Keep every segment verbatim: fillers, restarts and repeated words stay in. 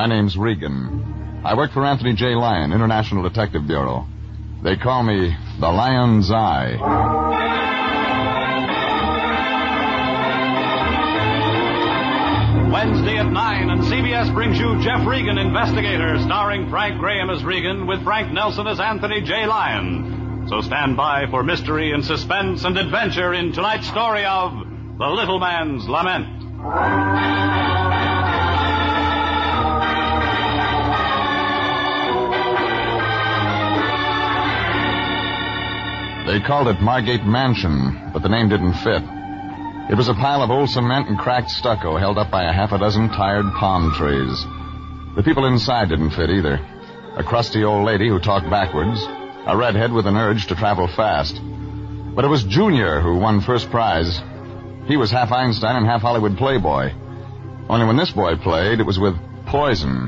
My name's Regan. I work for Anthony J. Lyon, International Detective Bureau. They call me the Lion's Eye. Wednesday at nine, and C B S brings you Jeff Regan, Investigator, starring Frank Graham as Regan with Frank Nelson as Anthony J. Lyon. So stand by for mystery and suspense and adventure in tonight's story of The Little Man's Lament. They called it Margate Mansion, but the name didn't fit. It was a pile of old cement and cracked stucco held up by a half a dozen tired palm trees. The people inside didn't fit either. A crusty old lady who talked backwards, a redhead with an urge to travel fast. But it was Junior who won first prize. He was half Einstein and half Hollywood playboy. Only when this boy played, it was with poison.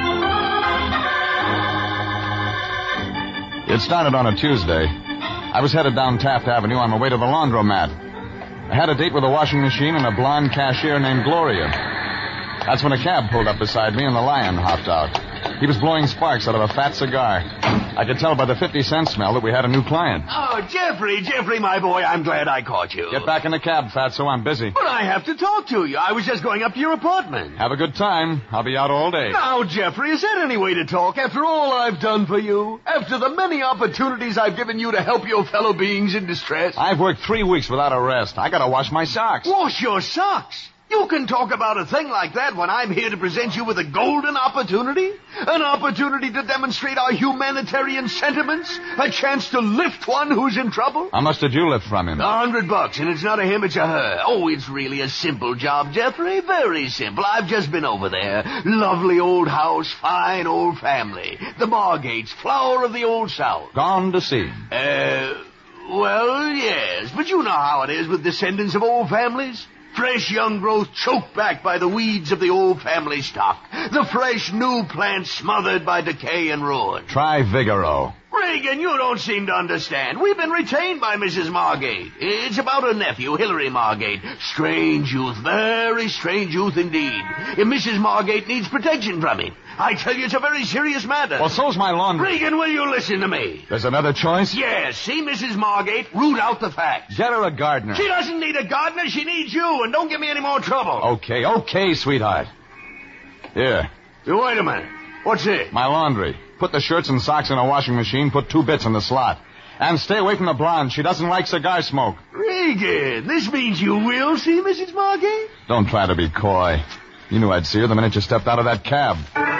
It started on a Tuesday. I was headed down Taft Avenue on my way to the laundromat. I had a date with a washing machine and a blonde cashier named Gloria. That's when a cab pulled up beside me and the Lion hopped out. He was blowing sparks out of a fat cigar. I could tell by the fifty-cent smell that we had a new client. Oh, Jeffrey, Jeffrey, my boy, I'm glad I caught you. Get back in the cab, Fatso. I'm busy. But I have to talk to you. I was just going up to your apartment. Have a good time. I'll be out all day. Now, Jeffrey, is that any way to talk after all I've done for you? After the many opportunities I've given you to help your fellow beings in distress? I've worked three weeks without a rest. I gotta wash my socks. Wash your socks? You can talk about a thing like that when I'm here to present you with a golden opportunity? An opportunity to demonstrate our humanitarian sentiments? A chance to lift one who's in trouble? How much did you lift from him? A hundred bucks, and it's not a him, it's a her. Oh, it's really a simple job, Jeffrey. Very simple. I've just been over there. Lovely old house, fine old family. The Margates, flower of the old South. Gone to seed. Uh, well, yes. But you know how it is with descendants of old families. Fresh young growth choked back by the weeds of the old family stock. The fresh new plant smothered by decay and ruin. Try Vigoro. Regan, you don't seem to understand. We've been retained by Missus Margate. It's about her nephew, Hilary Margate. Strange youth, very strange youth indeed. If Missus Margate needs protection from him, I tell you it's a very serious matter. Well, so's my laundry. Regan, will you listen to me? There's another choice? Yes, see Missus Margate, root out the facts. Get her a gardener. She doesn't need a gardener, she needs you, and don't give me any more trouble. Okay, okay, sweetheart. Here. Wait a minute. What's it? My laundry. Put the shirts and socks in a washing machine, put two bits in the slot. And stay away from the blonde. She doesn't like cigar smoke. Regan, this means you will see Missus Margate? Don't try to be coy. You knew I'd see her the minute you stepped out of that cab.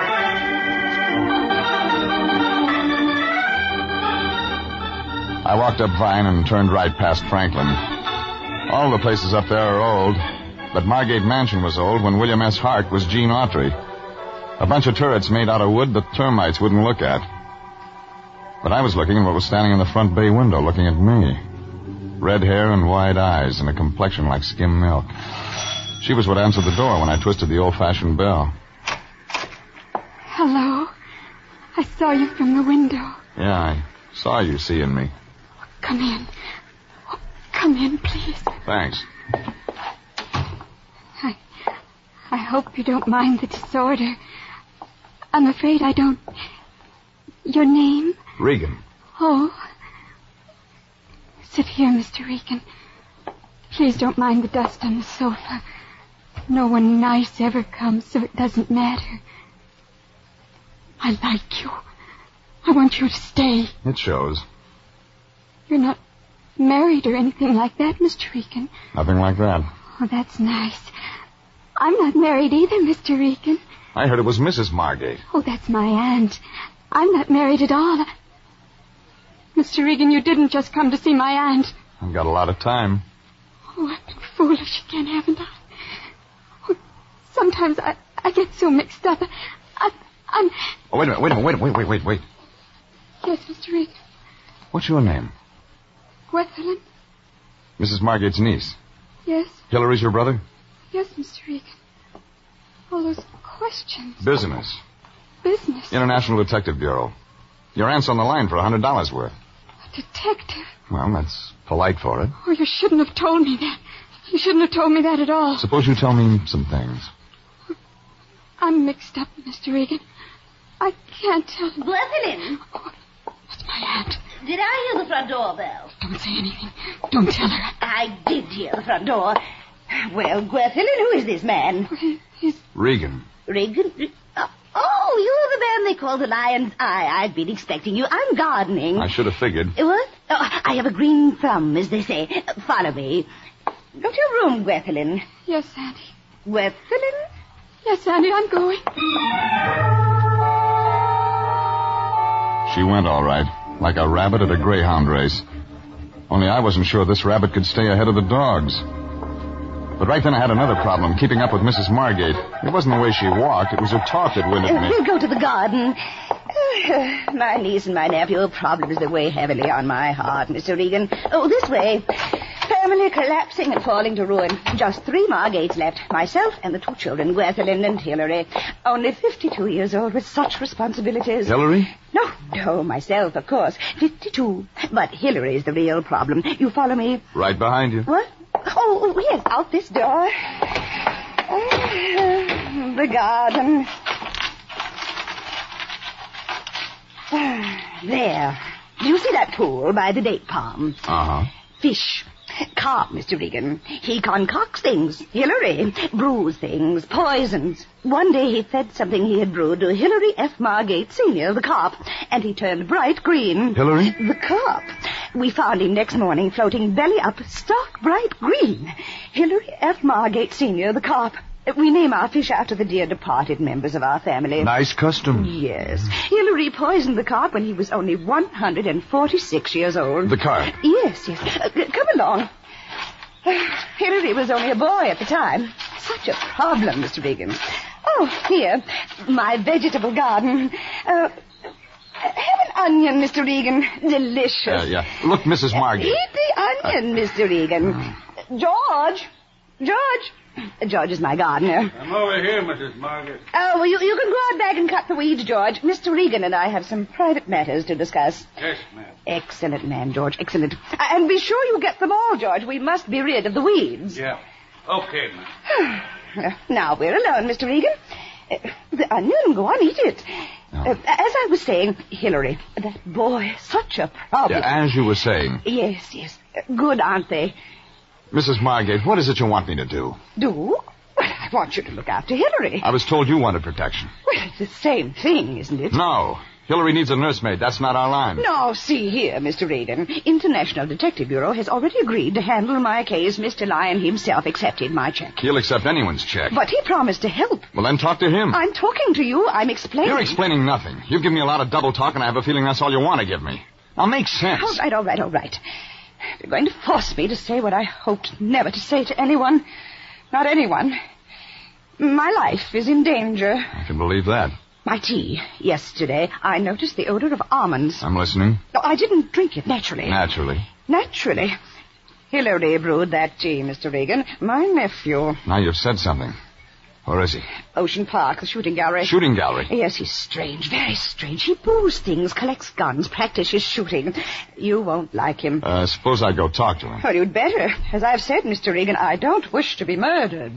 I walked up Vine and turned right past Franklin. All the places up there are old, but Margate Mansion was old when William S. Hart was Gene Autry. A bunch of turrets made out of wood that termites wouldn't look at. But I was looking at what was standing in the front bay window, looking at me. Red hair and wide eyes and a complexion like skim milk. She was what answered the door when I twisted the old-fashioned bell. Hello. I saw you from the window. Yeah, I saw you seeing me. Come in. Oh, come in, please. Thanks. I, I hope you don't mind the disorder. I'm afraid I don't... Your name? Regan. Oh. Sit here, Mister Regan. Please don't mind the dust on the sofa. No one nice ever comes, so it doesn't matter. I like you. I want you to stay. It shows. You're not married or anything like that, Mister Regan. Nothing like that. Oh, that's nice. I'm not married either, Mister Regan. I heard it was Missus Margate. Oh, that's my aunt. I'm not married at all. Mister Regan, you didn't just come to see my aunt. I've got a lot of time. Oh, I've been foolish again, haven't I? Oh, sometimes I, I get so mixed up. I, I'm... Oh, wait a minute, wait a minute, wait, wait, wait, wait, wait. Yes, Mister Regan. What's your name? Gwethelyn? Missus Margate's niece. Yes. Hilary's your brother? Yes, Mister Regan. All those questions. Business. Business? International Detective Bureau. Your aunt's on the line for a hundred dollars worth. A detective? Well, that's polite for it. Oh, you shouldn't have told me that. You shouldn't have told me that at all. Suppose you tell me some things. I'm mixed up, Mister Regan. I can't tell him. Gwethelyn. Oh, it's my aunt. Did I hear the front door bell? Don't say anything. Don't tell her. I did hear the front door. Well, Gwethelyn, who is this man? He, he's... Regan. Regan? Oh, you're the man they call the Lion's Eye. I've been expecting you. I'm gardening. I should have figured. What? Oh, I have a green thumb, as they say. Follow me. Go to your room, Gwethelyn. Yes, Auntie. Gwethelyn? Yes, Auntie, I'm going. She went all right, like a rabbit at a greyhound race. Only I wasn't sure this rabbit could stay ahead of the dogs. But right then I had another problem, keeping up with Missus Margate. It wasn't the way she walked, it was her talk that winded me. We'll go to the garden. Uh, my niece and my nephew, problems that weigh heavily on my heart, Mister Regan. Oh, this way. Family collapsing and falling to ruin. Just three Margates left. Myself and the two children, Gwethelyn and Hilary. Only fifty-two years old with such responsibilities. Hilary? No, no, myself, of course. fifty-two. But Hilary is the real problem. You follow me? Right behind you. What? Oh, yes, out this door. Oh, the garden. There. Do you see that pool by the date palm? Uh-huh. Fish. Carp, Mister Regan. He concocts things. Hilary brews things, poisons. One day he fed something he had brewed to Hilary F. Margate Senior, the carp, and he turned bright green. Hilary? The carp. We found him next morning floating belly up, stark bright green. Hilary F. Margate Senior, the carp. We name our fish after the dear departed members of our family. Nice custom. Yes. Hilary poisoned the carp when he was only one hundred forty-six years old. The carp? Yes, yes. Uh, come along. Uh, Hilary was only a boy at the time. Such a problem, Mister Regan. Oh, here, my vegetable garden. Uh, have an onion, Mister Regan. Delicious. Uh, yeah. Look, Missus Margate. Eat the onion, uh, Mister Regan. Uh, George. George. George is my gardener. I'm over here, Missus Margaret. Oh, well, you, you can go out back and cut the weeds, George. Mister Regan and I have some private matters to discuss. Yes, ma'am. Excellent man, George. Excellent. Uh, and be sure you get them all, George. We must be rid of the weeds. Yeah. Okay, ma'am. Uh, now we're alone, Mister Regan. Uh, the onion, go on, eat it. Oh. Uh, as I was saying, Hilary, that boy, such a problem. Yeah, as you were saying. Yes, yes. Uh, good, aren't they? Missus Margate, what is it you want me to do? Do? Well, I want you to look after Hilary. I was told you wanted protection. Well, it's the same thing, isn't it? No. Hilary needs a nursemaid. That's not our line. No, see here, Mister Regan. International Detective Bureau has already agreed to handle my case. Mister Lyon himself accepted my check. He'll accept anyone's check. But he promised to help. Well, then talk to him. I'm talking to you. I'm explaining. You're explaining nothing. You've given me a lot of double talk, and I have a feeling that's all you want to give me. Now, make sense. All right, all right, all right. You're going to force me to say what I hoped never to say to anyone. Not anyone. My life is in danger. I can believe that. My tea. Yesterday, I noticed the odor of almonds. I'm listening. No, I didn't drink it naturally. Naturally. Naturally. Hilary brewed that tea, Mister Regan. My nephew. Now you've said something. Where is he? Ocean Park, the shooting gallery. Shooting gallery? Yes, he's strange, very strange. He brews things, collects guns, practices shooting. You won't like him. Uh, suppose I go talk to him. Well, you'd better. As I've said, Mister Regan, I don't wish to be murdered.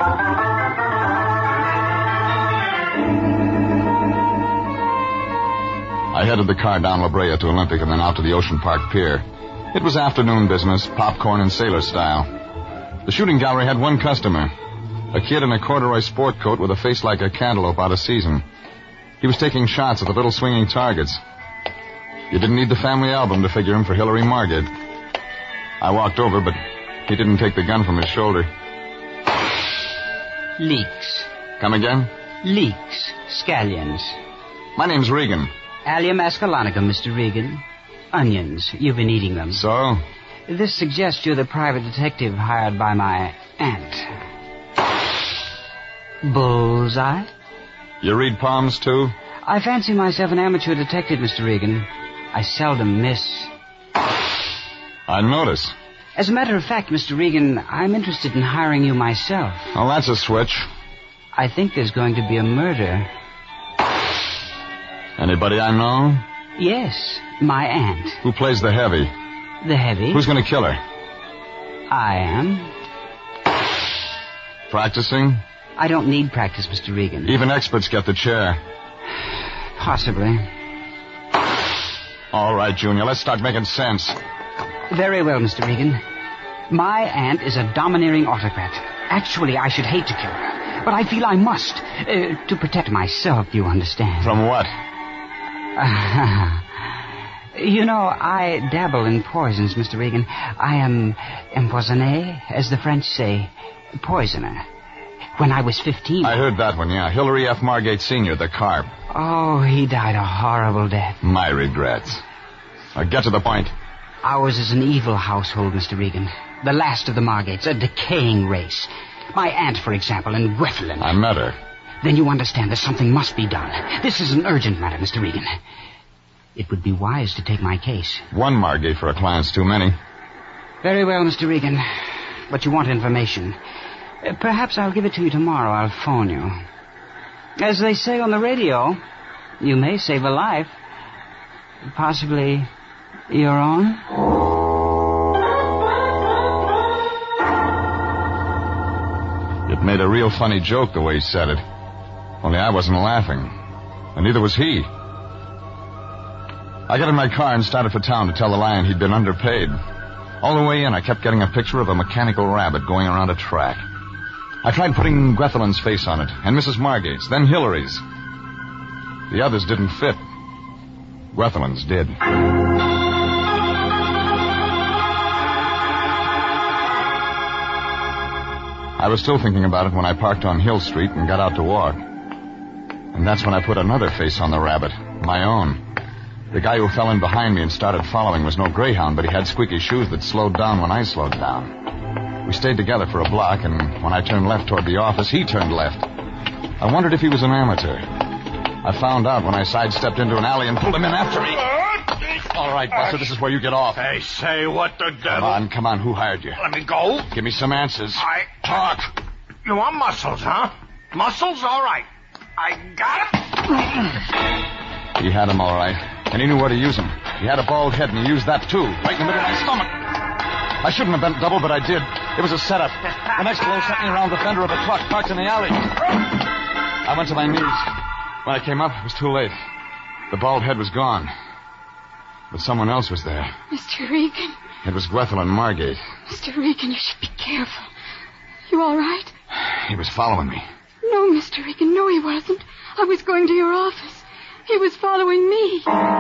I headed the car down La Brea to Olympic and then out to the Ocean Park Pier. It was afternoon business, popcorn and sailor style. The shooting gallery had one customer, a kid in a corduroy sport coat with a face like a cantaloupe out of season. He was taking shots at the little swinging targets. You didn't need the family album to figure him for Hilary Margate. I walked over, but he didn't take the gun from his shoulder. Leeks. Come again? Leeks. Scallions. My name's Regan. Allium ascalonicum, Mister Regan. Onions. You've been eating them. So? This suggests you're the private detective hired by my aunt. Bullseye? You read palms, too? I fancy myself an amateur detective, Mister Regan. I seldom miss. I notice. As a matter of fact, Mister Regan, I'm interested in hiring you myself. Well, that's a switch. I think there's going to be a murder. Anybody I know? Yes, my aunt. Who plays the heavy? The heavy? Who's going to kill her? I am. Practicing? I don't need practice, Mister Regan. Even experts get the chair. Possibly. All right, Junior, let's start making sense. Very well, Mister Regan. My aunt is a domineering autocrat. Actually, I should hate to kill her, but I feel I must. Uh, to protect myself, you understand. From what? Uh, you know, I dabble in poisons, Mister Regan. I am empoisonné, as the French say, poisoner. When I was fifteen... I heard that one, yeah. Hilary F. Margate Senior, the carp. Oh, he died a horrible death. My regrets. Now get to the point. Ours is an evil household, Mister Regan. The last of the Margates, a decaying race. My aunt, for example, in Gwethlin. I met her. Then you understand that something must be done. This is an urgent matter, Mister Regan. It would be wise to take my case. One Margate for a client's too many. Very well, Mister Regan. But you want information. Uh, perhaps I'll give it to you tomorrow. I'll phone you. As they say on the radio, you may save a life. Possibly your own. It made a real funny joke the way he said it. Only I wasn't laughing. And neither was he. I got in my car and started for town to tell the Lion he'd been underpaid. All the way in, I kept getting a picture of a mechanical rabbit going around a track. I tried putting Gwethelin's face on it, and Missus Margate's, then Hilary's. The others didn't fit. Gwethelin's did. I was still thinking about it when I parked on Hill Street and got out to walk. And that's when I put another face on the rabbit, my own. The guy who fell in behind me and started following was no greyhound, but he had squeaky shoes that slowed down when I slowed down. We stayed together for a block, and when I turned left toward the office, he turned left. I wondered if he was an amateur. I found out when I sidestepped into an alley and pulled him in after me. All right, Buster, this is where you get off. Hey, say, what the devil? Come on, come on. Who hired you? Let me go. Give me some answers. I... Talk. You want muscles, huh? Muscles? All right. I got him. He had him all right, and he knew where to use him. He had a bald head, and he used that, too, right in the middle of my stomach. I shouldn't have bent double, but I did. It was a setup. The next blow sent me around the fender of a truck parked in the alley. I went to my knees. When I came up, it was too late. The bald head was gone. But someone else was there. Mister Regan. It was Gwethelin Margate. Mister Regan, you should be careful. You all right? He was following me. No, Mister Regan, no, he wasn't. I was going to your office. He was following me.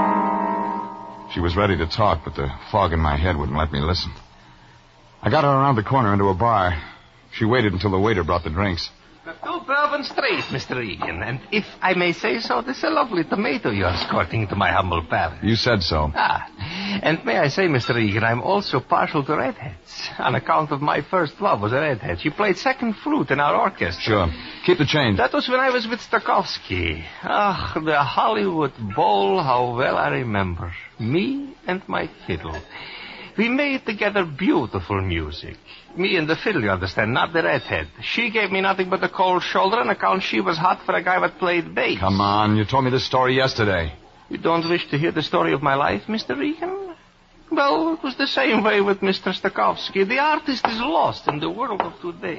She was ready to talk, but the fog in my head wouldn't let me listen. I got her around the corner into a bar. She waited until the waiter brought the drinks. Two Bourbon Street, Mister Regan. And if I may say so, this is a lovely tomato you're escorting into my humble palate. You said so. Ah, and may I say, Mister Regan, I'm also partial to redheads. On account of my first love was a redhead. She played second flute in our orchestra. Sure. Keep the change. That was when I was with Stokowski. Ah, the Hollywood Bowl, how well I remember. Me and my fiddle. We made together beautiful music. Me and the fiddle, you understand, not the redhead. She gave me nothing but a cold shoulder on account she was hot for a guy that played bass. Come on, you told me this story yesterday. You don't wish to hear the story of my life, Mister Regan? Well, it was the same way with Mister Stokowski. The artist is lost in the world of today.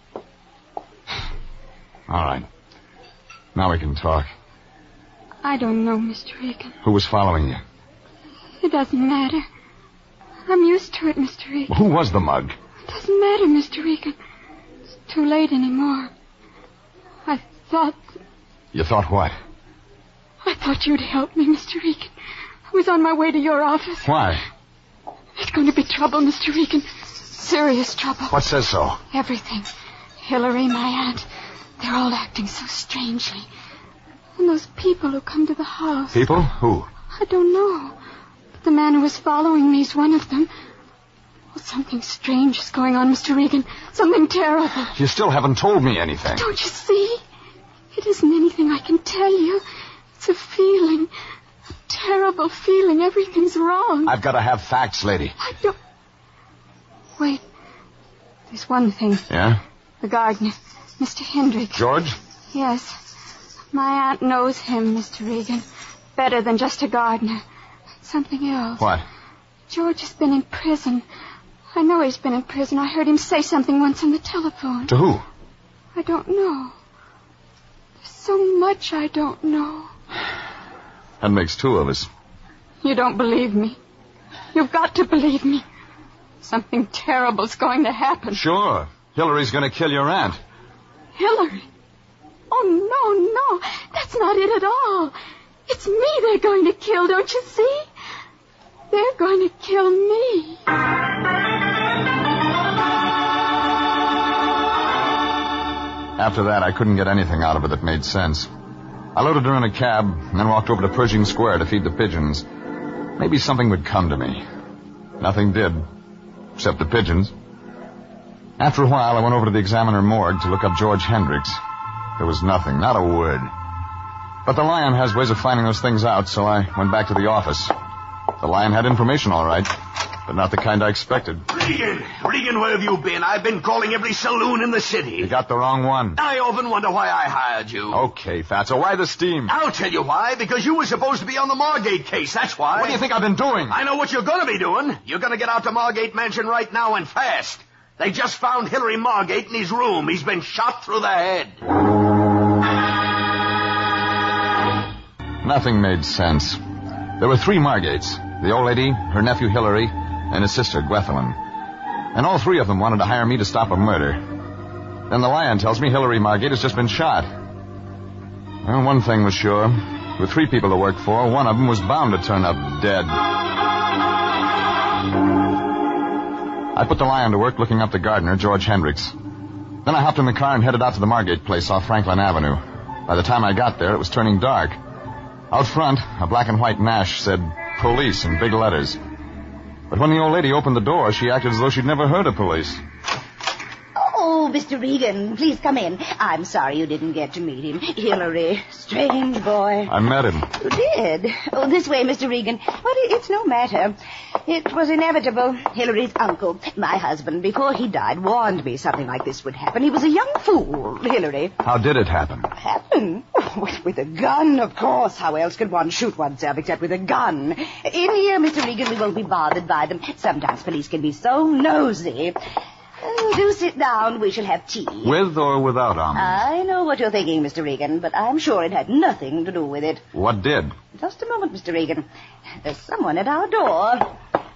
All right. Now we can talk. I don't know, Mister Regan. Who was following you? It doesn't matter. I'm used to it, Mister Regan. Well, who was the mug? It doesn't matter, Mister Regan. It's too late anymore. I thought... You thought what? I thought you'd help me, Mister Regan. I was on my way to your office. Why? There's going to be trouble, Mister Regan. Serious trouble. What says so? Everything. Hillary, my aunt, they're all acting so strangely. And those people who come to the house. People? Who? I don't know. The man who was following me is one of them. Well, something strange is going on, Mister Regan. Something terrible. You still haven't told me anything. Don't you see? It isn't anything I can tell you. It's a feeling. A terrible feeling. Everything's wrong. I've got to have facts, lady. I don't... Wait. There's one thing. Yeah? The gardener. Mister Hendrick. George? Yes. My aunt knows him, Mister Regan. Better than just a gardener. Something else. What? George has been in prison. I know he's been in prison. I heard him say something once on the telephone. To who? I don't know. There's so much I don't know. That makes two of us. You don't believe me. You've got to believe me. Something terrible's going to happen. Sure. Hillary's going to kill your aunt. Hillary? Oh, no, no. That's not it at all. It's me they're going to kill, don't you see? They're going to kill me. After that, I couldn't get anything out of her that made sense. I loaded her in a cab and then walked over to Pershing Square to feed the pigeons. Maybe something would come to me. Nothing did, except the pigeons. After a while, I went over to the Examiner morgue to look up George Hendricks. There was nothing, not a word. But the Lion has ways of finding those things out, so I went back to the office. The Lion had information, all right, but not the kind I expected. Regan! Regan, where have you been? I've been calling every saloon in the city. You got the wrong one. I often wonder why I hired you. Okay, Fatso, why the steam? I'll tell you why. Because you were supposed to be on the Margate case, that's why. What do you think I've been doing? I know what you're going to be doing. You're going to get out to Margate Mansion right now and fast. They just found Hillary Margate in his room. He's been shot through the head. Nothing made sense. There were three Margates. The old lady, her nephew Hillary, and his sister Gwethelyn. And all three of them wanted to hire me to stop a murder. Then the Lion tells me Hillary Margate has just been shot. Well, one thing was sure. With three people to work for, one of them was bound to turn up dead. I put the Lion to work looking up the gardener, George Hendricks. Then I hopped in the car and headed out to the Margate place off Franklin Avenue. By the time I got there, it was turning dark. Out front, a black and white Nash said police in big letters. But when the old lady opened the door, she acted as though she'd never heard of police. Oh, Mister Regan, please come in. I'm sorry you didn't get to meet him. Hillary, strange boy. I met him. You did? Oh, this way, Mister Regan. Well, it's no matter. It was inevitable. Hillary's uncle, my husband, before he died, warned me something like this would happen. He was a young fool, Hillary. How did it happen? Happen? With, with a gun, of course. How else could one shoot oneself except with a gun? In here, Mister Regan, we won't be bothered by them. Sometimes police can be so nosy. Oh, do sit down. We shall have tea. With or without almonds? I know what you're thinking, Mister Regan, but I'm sure it had nothing to do with it. What did? Just a moment, Mister Regan. There's someone at our door.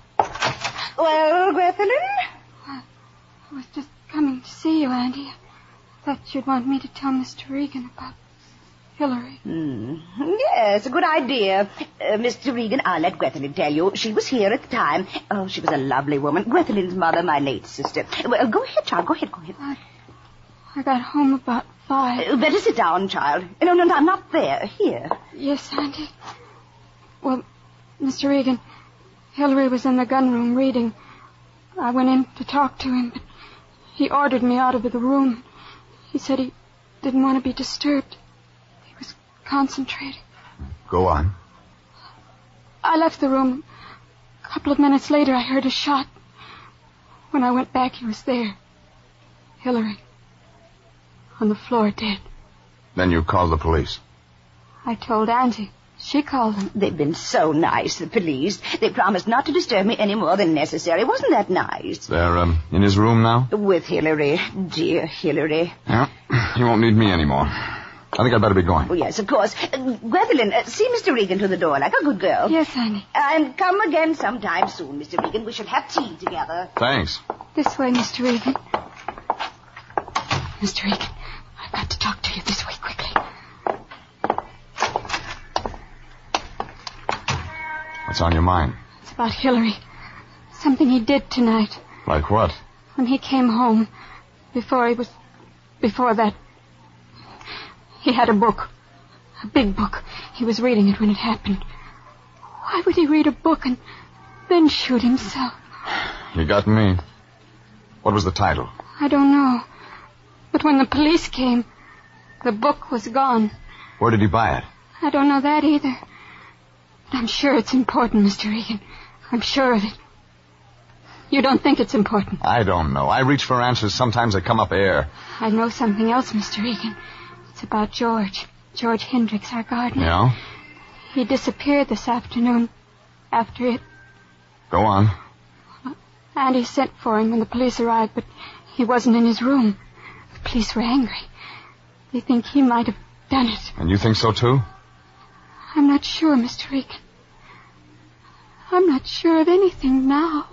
Well, Gwethelyn? I was just coming to see you, Andy. I thought you'd want me to tell Mister Regan about Hillary. Hmm. Yes, a good idea. Uh, Mister Regan, I'll let Gwethelyn tell you. She was here at the time. Oh, she was a lovely woman. Gwethelyn's mother, my late sister. Well, go ahead, child. Go ahead, go ahead. I, I got home about five. Uh, better sit down, child. No, no, no, not there. Here. Yes, Auntie. Well, Mister Regan, Hillary was in the gun room reading. I went in to talk to him, but he ordered me out of the room. He said he didn't want to be disturbed. He was concentrating. Go on. I left the room. A couple of minutes later, I heard a shot. When I went back, he was there. Hillary. On the floor, dead. Then you called the police. I told Auntie. She called them. They've been so nice, the police. They promised not to disturb me any more than necessary. Wasn't that nice? They're um, in his room now? With Hillary. Dear Hillary. Yeah, he won't need me anymore. I think I'd better be going. Oh, yes, of course. Uh, Gwethelyn, uh, see Mister Regan to the door like a good girl. Yes, honey. And come again sometime soon, Mister Regan. We shall have tea together. Thanks. This way, Mister Regan. Mister Regan, I've got to talk to you this way quickly. What's on your mind? It's about Hillary. Something he did tonight. Like what? When he came home, before he was... Before that... He had a book. A big book. He was reading it when it happened. Why would he read a book and then shoot himself? You got me. What was the title? I don't know. But when the police came, the book was gone. Where did he buy it? I don't know that either. But I'm sure it's important, Mister Regan. I'm sure of it. You don't think it's important? I don't know. I reach for answers. Sometimes they come up air. I know something else, Mister Regan. It's about George. George Hendricks, our gardener. Yeah? He disappeared this afternoon after it. Go on. Andy sent for him when the police arrived, but he wasn't in his room. The police were angry. They think he might have done it. And you think so, too? I'm not sure, Mister Regan. I'm not sure of anything now.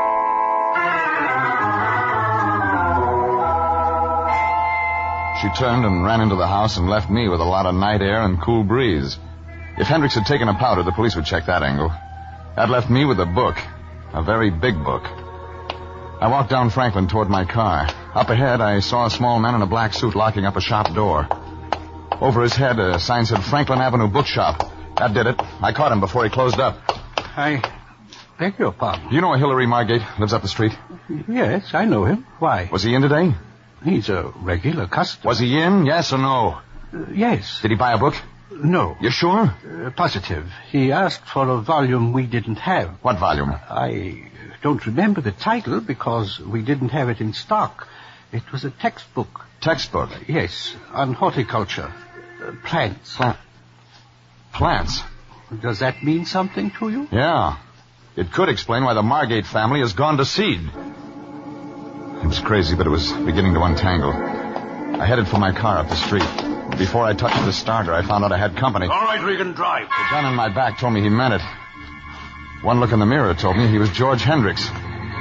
She turned and ran into the house and left me with a lot of night air and cool breeze. If Hendricks had taken a powder, the police would check that angle. That left me with a book. A very big book. I walked down Franklin toward my car. Up ahead, I saw a small man in a black suit locking up a shop door. Over his head, a sign said Franklin Avenue Bookshop. That did it. I caught him before he closed up. I beg your pardon. You know a Hillary Margate lives up the street? Yes, I know him. Why? Was he in today? He's a regular customer. Was he in? Yes or no? Uh, yes. Did he buy a book? No. You sure? Uh, positive. He asked for a volume we didn't have. What volume? I don't remember the title because we didn't have it in stock. It was a textbook. Textbook? Yes, on horticulture. Uh, plants. Pla- plants? Does that mean something to you? Yeah. It could explain why the Margate family has gone to seed. It was crazy, but it was beginning to untangle. I headed for my car up the street. Before I touched the starter, I found out I had company. All right, Regan, drive. The gun in my back told me he meant it. One look in the mirror told me he was George Hendricks.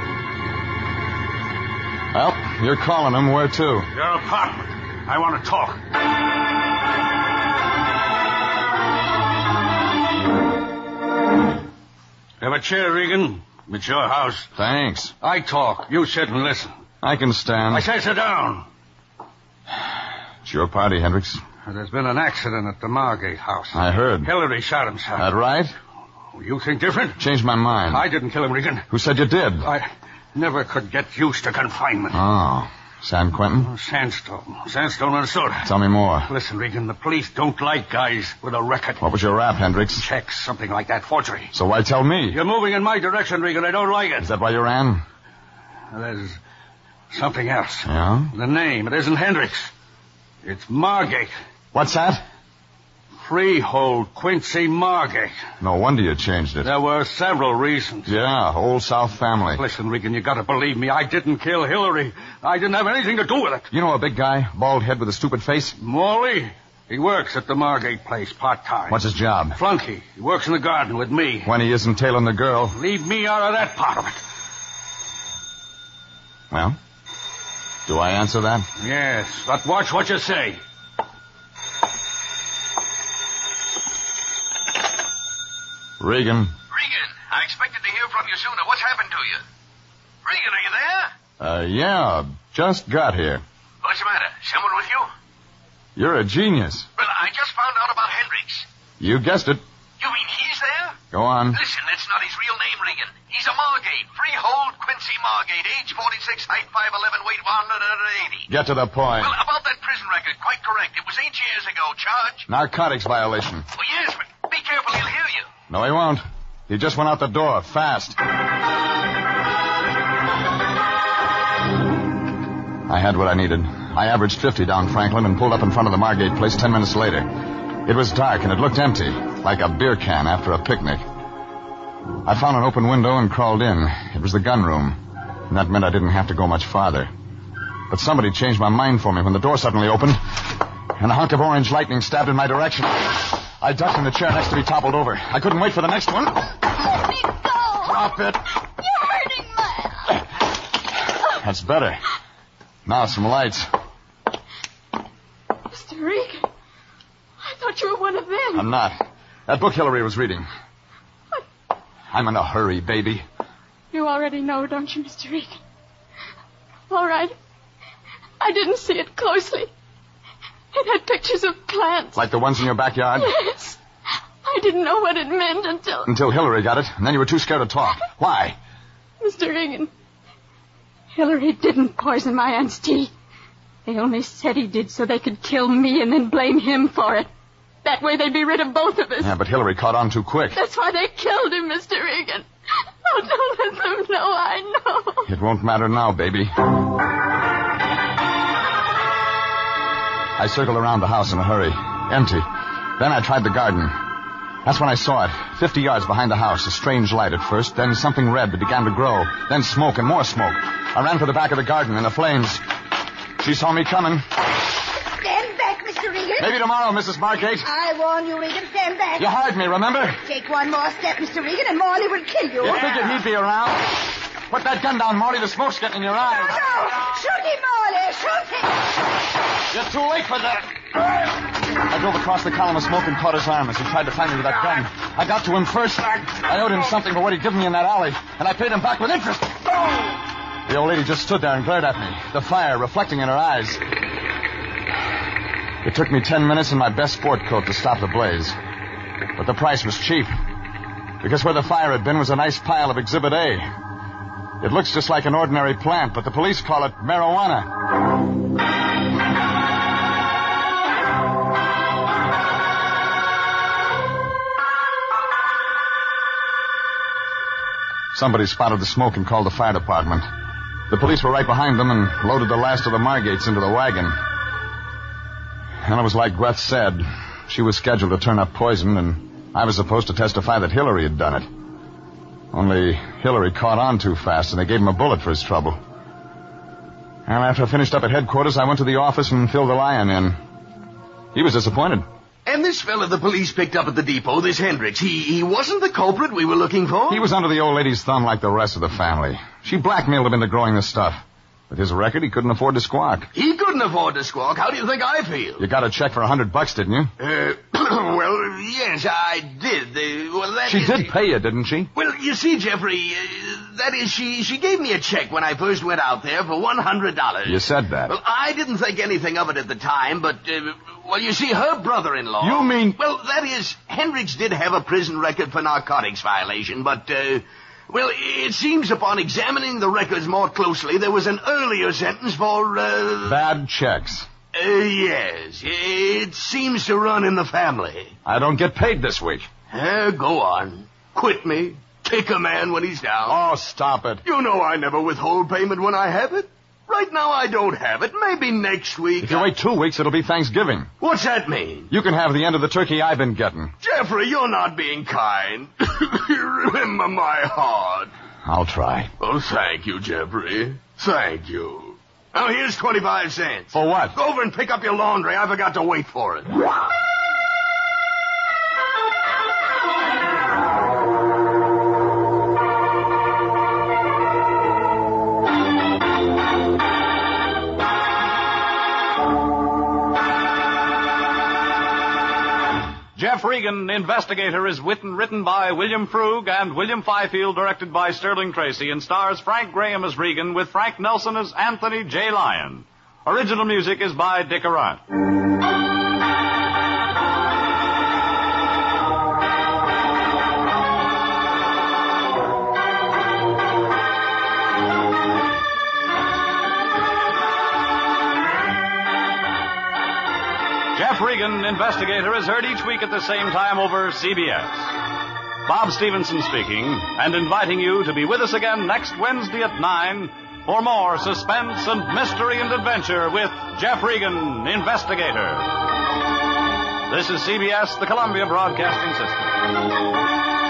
Well, you're calling him. Where to? Your apartment. I want to talk. Have a chair, Regan. It's your house. Thanks. I talk. You sit and listen. I can stand. I say sit down. It's your party, Hendricks. There's been an accident at the Margate house. I heard. Hillary shot himself. That right? You think different? Changed my mind. I didn't kill him, Regan. Who said you did? I never could get used to confinement. Oh. San Quentin? Sandstone. Sandstone, Minnesota. Tell me more. Listen, Regan, the police don't like guys with a record. What was your rap, Hendricks? Checks, something like that. Forgery. So why tell me? You're moving in my direction, Regan. I don't like it. Is that why you ran? There's something else. Yeah? The name. It isn't Hendricks. It's Margate. What's that? Freehold Quincy Margate. No wonder you changed it. There were several reasons. Yeah, Old South family. Listen, Regan, you gotta believe me. I didn't kill Hillary. I didn't have anything to do with it. You know a big guy, bald head with a stupid face? Morley. He works at the Margate place part-time. What's his job? Flunky. He works in the garden with me. When he isn't tailing the girl. Leave me out of that part of it. Well, do I answer that? Yes, but watch what you say. Regan. Regan, I expected to hear from you sooner. What's happened to you? Regan, are you there? Uh, yeah, just got here. What's the matter? Someone with you? You're a genius. Well, I just found out about Hendricks. You guessed it. You mean he's there? Go on. Listen, that's not his real name, Regan. He's a Margate. Freehold Quincy Margate. Age forty-six, height five eleven, weight one hundred eighty. Get to the point. Well, about that prison record, quite correct. It was eight years ago. Charge? Narcotics violation. Oh, yes, but be careful. He'll hear you. No, he won't. He just went out the door, fast. I had what I needed. I averaged fifty down Franklin and pulled up in front of the Margate place ten minutes later. It was dark and it looked empty, like a beer can after a picnic. I found an open window and crawled in. It was the gun room, and that meant I didn't have to go much farther. But somebody changed my mind for me when the door suddenly opened, and a hunk of orange lightning stabbed in my direction. I ducked and the chair next to me toppled over. I couldn't wait for the next one. Let me go. Drop it. You're hurting my... That's better. Now, some lights. Mister Regan, I thought you were one of them. I'm not. That book Hillary was reading. What? I'm in a hurry, baby. You already know, don't you, Mister Regan? All right. I didn't see it closely. It had pictures of plants. Like the ones in your backyard? Yes. I didn't know what it meant until... Until Hillary got it, and then you were too scared to talk. Why? Mister Regan, Hillary didn't poison my aunt's tea. They only said he did so they could kill me and then blame him for it. That way they'd be rid of both of us. Yeah, but Hillary caught on too quick. That's why they killed him, Mister Regan. Oh, don't let them know I know. It won't matter now, baby. I circled around the house in a hurry. Empty. Then I tried the garden. That's when I saw it. Fifty yards behind the house. A strange light at first, then something red that began to grow. Then smoke and more smoke. I ran for the back of the garden in the flames. She saw me coming. Stand back, Mister Regan. Maybe tomorrow, Missus Margate. I warn you, Regan. Stand back. You hired me, remember? Take one more step, Mister Regan, and Morley will kill you. You figured he'd be around? Put that gun down, Morley. The smoke's getting in your eyes. No, no. Shoot him, Morley. Shoot him. You're too late for that. I drove across the column of smoke and caught his arm as he tried to find me with that gun. I got to him first. I owed him something for what he'd given me in that alley, and I paid him back with interest. The old lady just stood there and glared at me, the fire reflecting in her eyes. It took me ten minutes in my best sport coat to stop the blaze. But the price was cheap, because where the fire had been was a nice pile of Exhibit A. It looks just like an ordinary plant, but the police call it marijuana. Somebody spotted the smoke and called the fire department. The police were right behind them and loaded the last of the Margates into the wagon. And it was like Gweth said. She was scheduled to turn up poison, and I was supposed to testify that Hillary had done it. Only Hillary caught on too fast, and they gave him a bullet for his trouble. And after I finished up at headquarters, I went to the office and filled the lion in. He was disappointed. And this fella the police picked up at the depot, this Hendricks, he, he wasn't the culprit we were looking for? He was under the old lady's thumb like the rest of the family. She blackmailed him into growing the stuff. With his record, he couldn't afford to squawk. He couldn't afford to squawk. How do you think I feel? You got a check for a hundred bucks, didn't you? Uh, well, yes, I did. Uh, well, that she is... did pay you, didn't she? Well, you see, Jeffrey, uh, that is, she, she gave me a check when I first went out there for one hundred dollars. You said that. Well, I didn't think anything of it at the time, but, uh, well, you see, her brother-in-law... You mean... Well, that is, Hendricks did have a prison record for narcotics violation, but, uh... Well, it seems upon examining the records more closely, there was an earlier sentence for, uh... Bad checks. Uh, yes. It seems to run in the family. I don't get paid this week. Uh, go on. Quit me. Kick a man when he's down. Oh, stop it. You know I never withhold payment when I have it. Right now I don't have it. Maybe next week. If you I... wait two weeks, it'll be Thanksgiving. What's that mean? You can have the end of the turkey I've been getting. Jeffrey, you're not being kind. Remember my heart. I'll try. Oh, thank you, Jeffrey. Thank you. Now, here's twenty-five cents. For what? Go over and pick up your laundry. I forgot to wait for it. Jeff Regan, Investigator, is written, written by William Frug and William Fifield, directed by Sterling Tracy, and stars Frank Graham as Regan with Frank Nelson as Anthony J. Lyon. Original music is by Dick Arant. Jeff Regan, Investigator, is heard each week at the same time over C B S. Bob Stevenson speaking, and inviting you to be with us again next Wednesday at nine for more suspense and mystery and adventure with Jeff Regan, Investigator. This is C B S, the Columbia Broadcasting System.